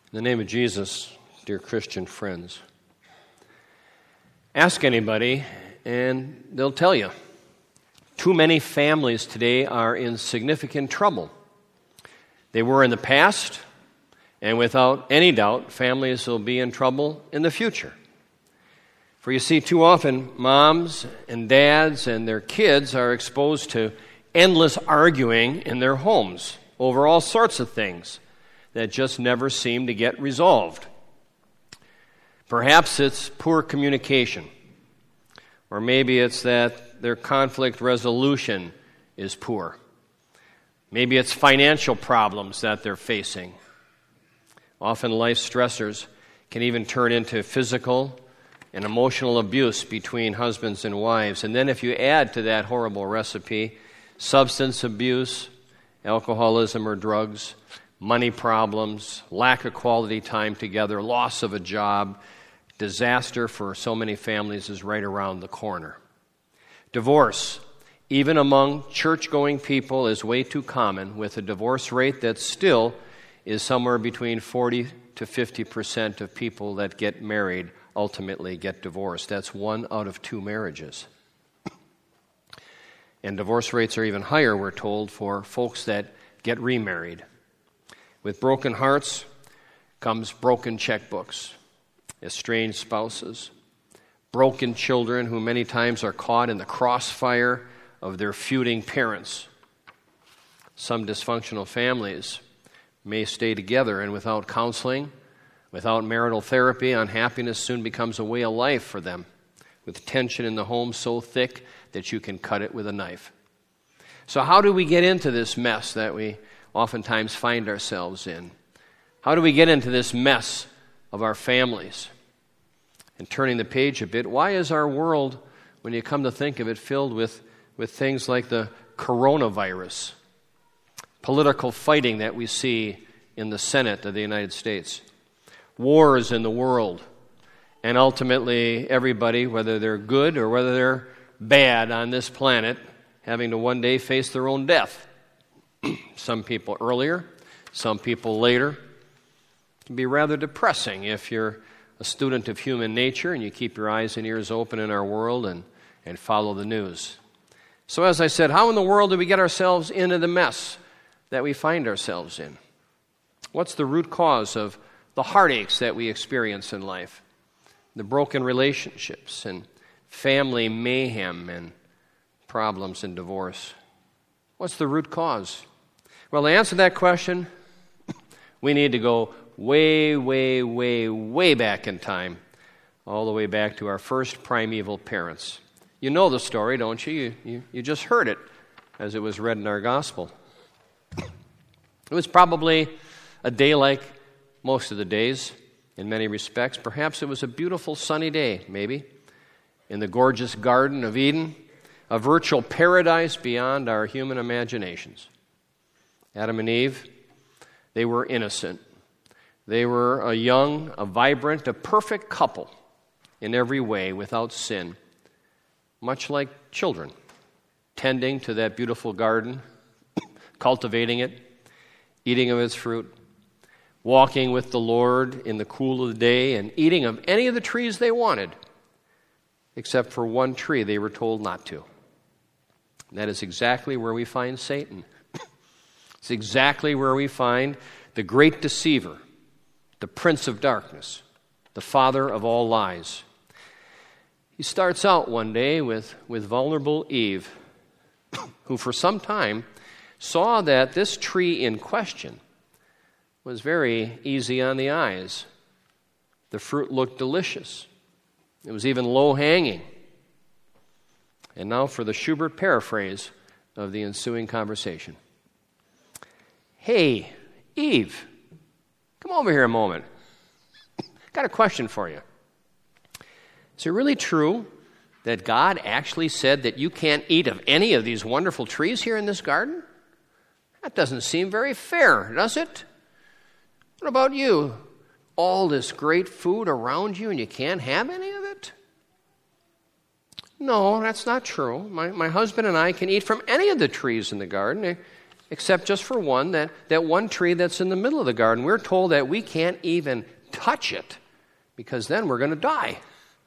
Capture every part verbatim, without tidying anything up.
In the name of Jesus, dear Christian friends, ask anybody and they'll tell you. Too many families today are in significant trouble. They were in the past, and without any doubt, families will be in trouble in the future. For you see, too often, moms and dads and their kids are exposed to endless arguing in their homes over all sorts of things that just never seem to get resolved. Perhaps it's poor communication, or maybe it's that their conflict resolution is poor. Maybe it's financial problems that they're facing. Often life stressors can even turn into physical and emotional abuse between husbands and wives. And then if you add to that horrible recipe substance abuse, alcoholism or drugs, money problems, lack of quality time together, loss of a job, disaster for so many families is right around the corner. Divorce, even among church-going people, is way too common, with a divorce rate that still is somewhere between forty to fifty percent of people that get married ultimately get divorced. That's one out of two marriages. And divorce rates are even higher, we're told, for folks that get remarried. With broken hearts comes broken checkbooks, estranged spouses, broken children who many times are caught in the crossfire of their feuding parents. Some dysfunctional families may stay together, and without counseling, without marital therapy, unhappiness soon becomes a way of life for them, with tension in the home so thick that you can cut it with a knife. So how do we get into this mess that we oftentimes find ourselves in? How do we get into this mess of our families? And turning the page a bit, why is our world, when you come to think of it, filled with, with things like the coronavirus, political fighting that we see in the Senate of the United States, wars in the world, and ultimately everybody, whether they're good or whether they're bad on this planet, having to one day face their own death? Some people earlier, some people later. It can be rather depressing if you're a student of human nature and you keep your eyes and ears open in our world and, and follow the news. So as I said, how in the world do we get ourselves into the mess that we find ourselves in? What's the root cause of the heartaches that we experience in life? The broken relationships and family mayhem and problems and divorce. What's the root cause? Well, to answer that question, we need to go way, way, way, way back in time, all the way back to our first primeval parents. You know the story, don't you? You, you, you just heard it as it was read in our gospel. It was probably a day like most of the days in many respects. Perhaps it was a beautiful sunny day, maybe, in the gorgeous Garden of Eden, a virtual paradise beyond our human imaginations. Adam and Eve, they were innocent. They were a young, a vibrant, a perfect couple in every way, without sin, much like children, tending to that beautiful garden, cultivating it, eating of its fruit, walking with the Lord in the cool of the day, and eating of any of the trees they wanted, except for one tree they were told not to. And that is exactly where we find Satan. It's exactly where we find the great deceiver, the prince of darkness, the father of all lies. He starts out one day with, with vulnerable Eve, who for some time saw that this tree in question was very easy on the eyes. The fruit looked delicious. It was even low-hanging. And now for the Schubert paraphrase of the ensuing conversation. Hey, Eve, come over here a moment. Got a question for you. Is it really true that God actually said that you can't eat of any of these wonderful trees here in this garden? That doesn't seem very fair, does it? What about you? All this great food around you and you can't have any of it? No, that's not true. My, my husband and I can eat from any of the trees in the garden except just for one, that, that one tree that's in the middle of the garden. We're told that we can't even touch it because then we're going to die.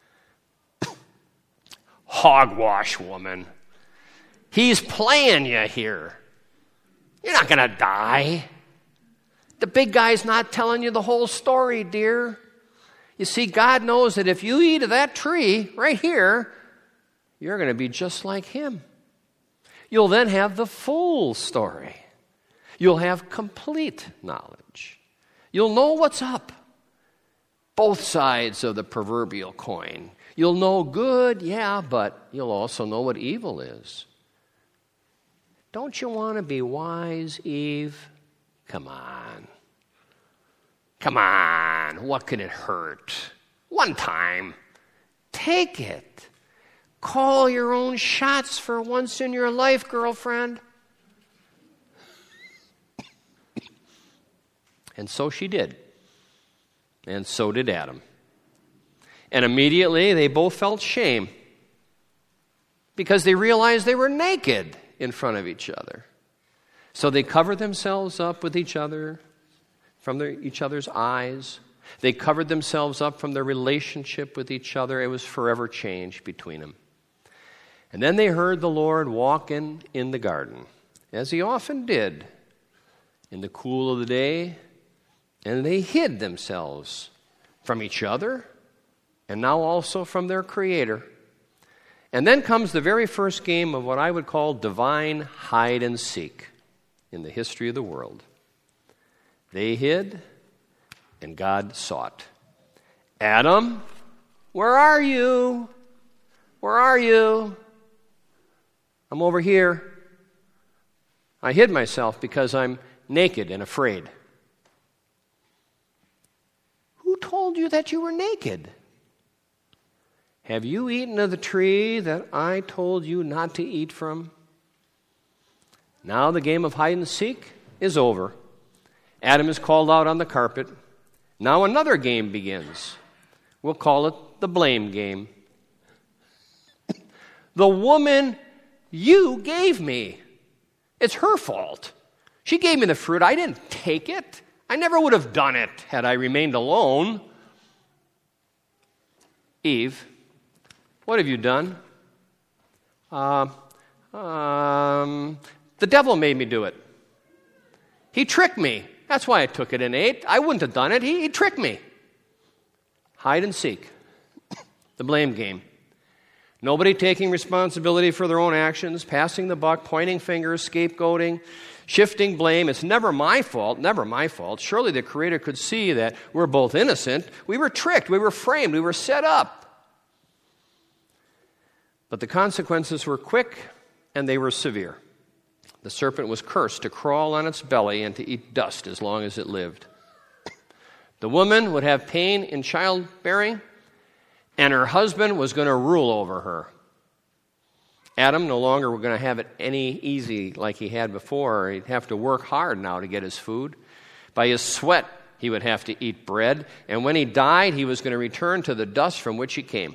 Hogwash, woman. He's playing you here. You're not going to die. The big guy's not telling you the whole story, dear. You see, God knows that if you eat of that tree right here, you're going to be just like him. You'll then have the full story. You'll have complete knowledge. You'll know what's up. Both sides of the proverbial coin. You'll know good, yeah, but you'll also know what evil is. Don't you want to be wise, Eve? Come on. Come on. What could it hurt? One time. Take it. Call your own shots for once in your life, girlfriend. And so she did. And so did Adam. And immediately they both felt shame because they realized they were naked in front of each other. So they covered themselves up with each other, from their, each other's eyes. They covered themselves up from their relationship with each other. It was forever changed between them. And then they heard the Lord walking in the garden, as he often did in the cool of the day, and they hid themselves from each other and now also from their Creator. And then comes the very first game of what I would call divine hide and seek in the history of the world. They hid, and God sought. Adam, where are you? Where are you? I'm over here. I hid myself because I'm naked and afraid. Who told you that you were naked? Have you eaten of the tree that I told you not to eat from? Now the game of hide and seek is over. Adam is called out on the carpet. Now another game begins. We'll call it the blame game. The woman you gave me. It's her fault. She gave me the fruit. I didn't take it. I never would have done it had I remained alone. Eve, what have you done? Uh, um, the devil made me do it. He tricked me. That's why I took it and ate. I wouldn't have done it. He, he tricked me. Hide and seek. The blame game. Nobody taking responsibility for their own actions, passing the buck, pointing fingers, scapegoating, shifting blame. It's never my fault, never my fault. Surely the Creator could see that we're both innocent. We were tricked, we were framed, we were set up. But the consequences were quick and they were severe. The serpent was cursed to crawl on its belly and to eat dust as long as it lived. The woman would have pain in childbearing, and her husband was going to rule over her. Adam no longer was going to have it any easy like he had before. He'd have to work hard now to get his food. By his sweat, he would have to eat bread. And when he died, he was going to return to the dust from which he came.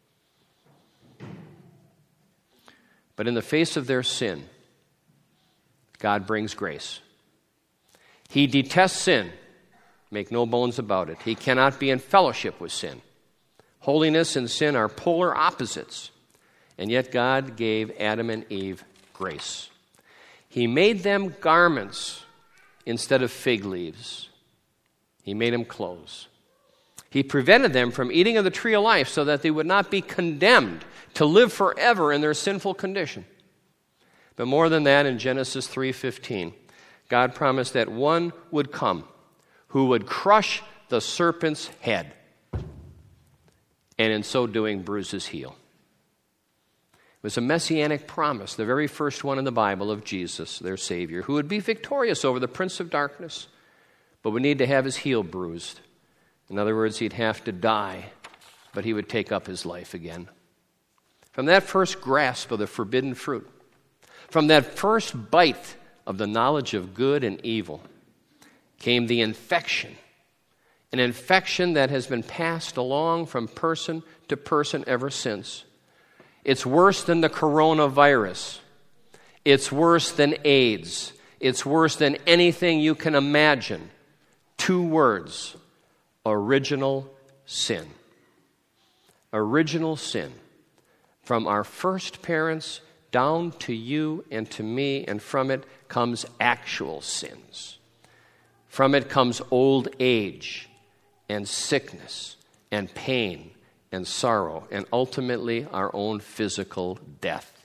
But in the face of their sin, God brings grace. He detests sin. Make no bones about it. He cannot be in fellowship with sin. Holiness and sin are polar opposites. And yet God gave Adam and Eve grace. He made them garments instead of fig leaves. He made them clothes. He prevented them from eating of the tree of life so that they would not be condemned to live forever in their sinful condition. But more than that, in Genesis three fifteen, God promised that one would come who would crush the serpent's head, and in so doing bruise his heel. It was a messianic promise, the very first one in the Bible of Jesus, their Savior, who would be victorious over the prince of darkness, but would need to have his heel bruised. In other words, he'd have to die, but he would take up his life again. From that first grasp of the forbidden fruit, from that first bite of the knowledge of good and evil, came the infection, an infection that has been passed along from person to person ever since. It's worse than the coronavirus. It's worse than AIDS. It's worse than anything you can imagine. Two words: original sin. Original sin. From our first parents down to you and to me, and from it comes actual sins. From it comes old age and sickness and pain and sorrow, and ultimately our own physical death.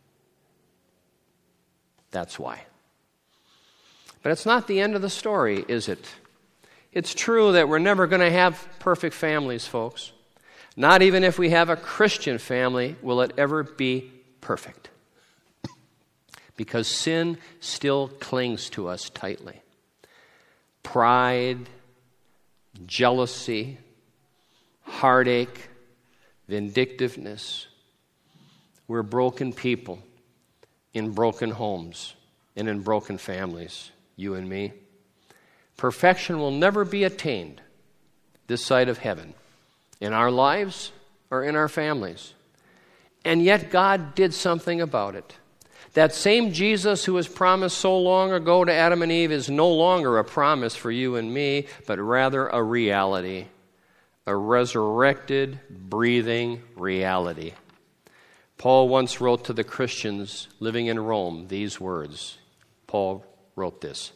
That's why. But it's not the end of the story, is it? It's true that we're never going to have perfect families, folks. Not even if we have a Christian family will it ever be perfect. Because sin still clings to us tightly. Pride, jealousy, heartache, vindictiveness. We're broken people in broken homes and in broken families, you and me. Perfection will never be attained this side of heaven, in our lives or in our families. And yet God did something about it. That same Jesus who was promised so long ago to Adam and Eve is no longer a promise for you and me, but rather a reality. A resurrected, breathing reality. Paul once wrote to the Christians living in Rome these words. Paul wrote this.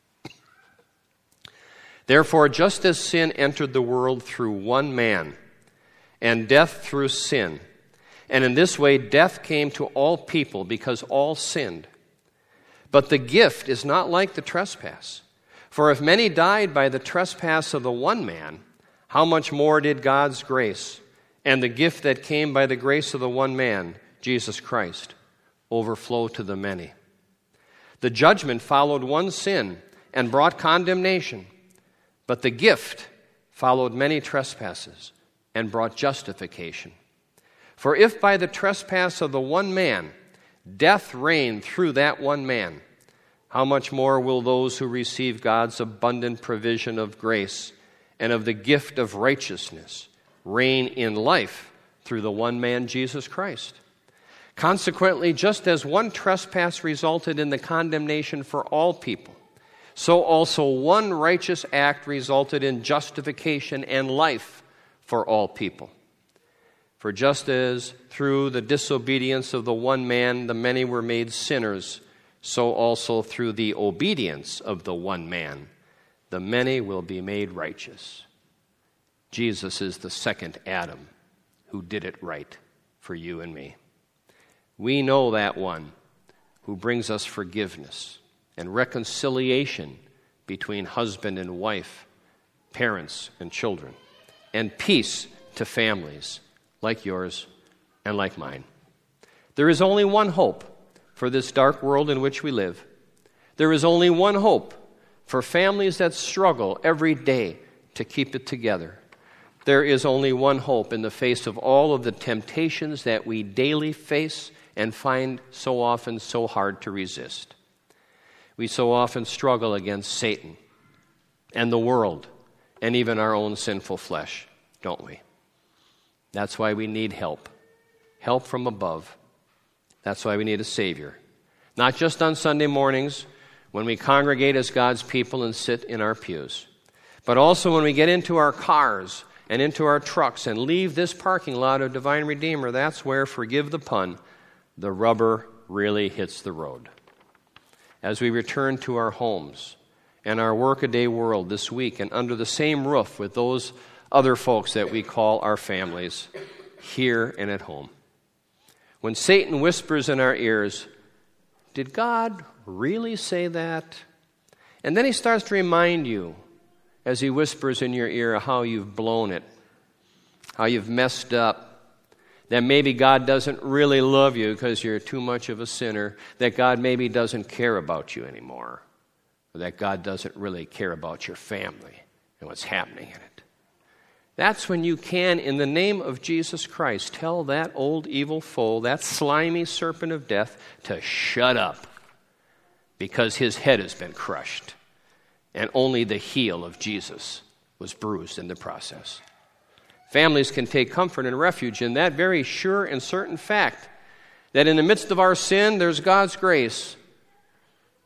Therefore, just as sin entered the world through one man, and death through sin, and in this way death came to all people because all sinned. But the gift is not like the trespass. For if many died by the trespass of the one man, how much more did God's grace and the gift that came by the grace of the one man, Jesus Christ, overflow to the many? The judgment followed one sin and brought condemnation, but the gift followed many trespasses and brought justification. For if by the trespass of the one man death reigned through that one man, how much more will those who receive God's abundant provision of grace and of the gift of righteousness reign in life through the one man, Jesus Christ? Consequently, just as one trespass resulted in the condemnation for all people, so also one righteous act resulted in justification and life for all people. For just as through the disobedience of the one man the many were made sinners, so also through the obedience of the one man the many will be made righteous. Jesus is the second Adam who did it right for you and me. We know that one who brings us forgiveness and reconciliation between husband and wife, parents and children, and peace to families like yours and like mine. There is only one hope for this dark world in which we live. There is only one hope for families that struggle every day to keep it together. There is only one hope in the face of all of the temptations that we daily face and find so often so hard to resist. We so often struggle against Satan and the world and even our own sinful flesh, don't we? That's why we need help. Help from above. That's why we need a Savior. Not just on Sunday mornings when we congregate as God's people and sit in our pews, but also when we get into our cars and into our trucks and leave this parking lot of Divine Redeemer. That's where, forgive the pun, the rubber really hits the road. As we return to our homes and our workaday world this week and under the same roof with those other folks that we call our families, here and at home. When Satan whispers in our ears, did God really say that? And then he starts to remind you, as he whispers in your ear, how you've blown it, how you've messed up, that maybe God doesn't really love you because you're too much of a sinner, that God maybe doesn't care about you anymore, or that God doesn't really care about your family and what's happening in it. That's when you can, in the name of Jesus Christ, tell that old evil foe, that slimy serpent of death, to shut up, because his head has been crushed, and only the heel of Jesus was bruised in the process. Families can take comfort and refuge in that very sure and certain fact that in the midst of our sin, there's God's grace.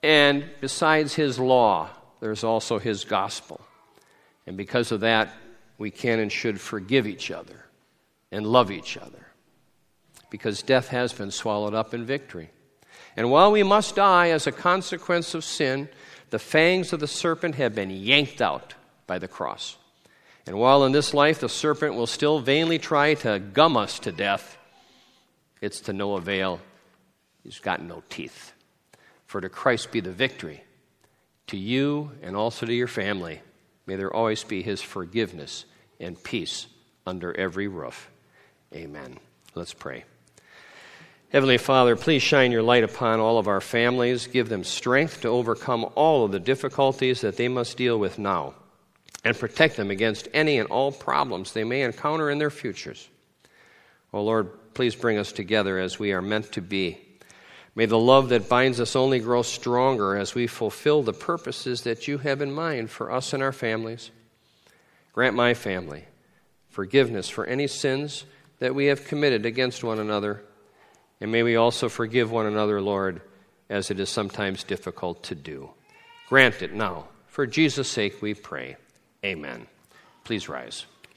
And besides his law, there's also his gospel. And because of that, we can and should forgive each other and love each other, because death has been swallowed up in victory. And while we must die as a consequence of sin, the fangs of the serpent have been yanked out by the cross. And while in this life the serpent will still vainly try to gum us to death, it's to no avail. He's got no teeth. For to Christ be the victory. To you and also to your family, may there always be his forgiveness and peace under every roof. Amen. Let's pray. Heavenly Father, please shine your light upon all of our families. Give them strength to overcome all of the difficulties that they must deal with now, and protect them against any and all problems they may encounter in their futures. Oh Lord, please bring us together as we are meant to be. May the love that binds us only grow stronger as we fulfill the purposes that you have in mind for us and our families. Grant my family forgiveness for any sins that we have committed against one another. And may we also forgive one another, Lord, as it is sometimes difficult to do. Grant it now. For Jesus' sake we pray. Amen. Please rise.